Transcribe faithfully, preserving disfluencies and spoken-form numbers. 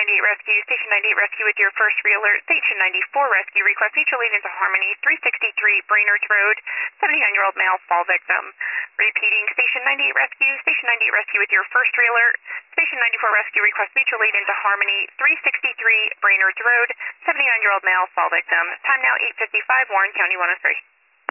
ninety-eight Rescue, Station ninety-eight Rescue with your first re-alert. Station ninety-four Rescue, request mutual aid into Harmony, three sixty-three Brainerd Road, seventy-nine-year-old male fall victim. Repeating, Station ninety-eight Rescue, Station ninety-eight Rescue with your first re-alert. Station ninety-four Rescue, request mutual aid into Harmony, three sixty-three Brainerd Road, seventy-nine-year-old male fall victim. Time now eight fifty-five, Warren County one oh three.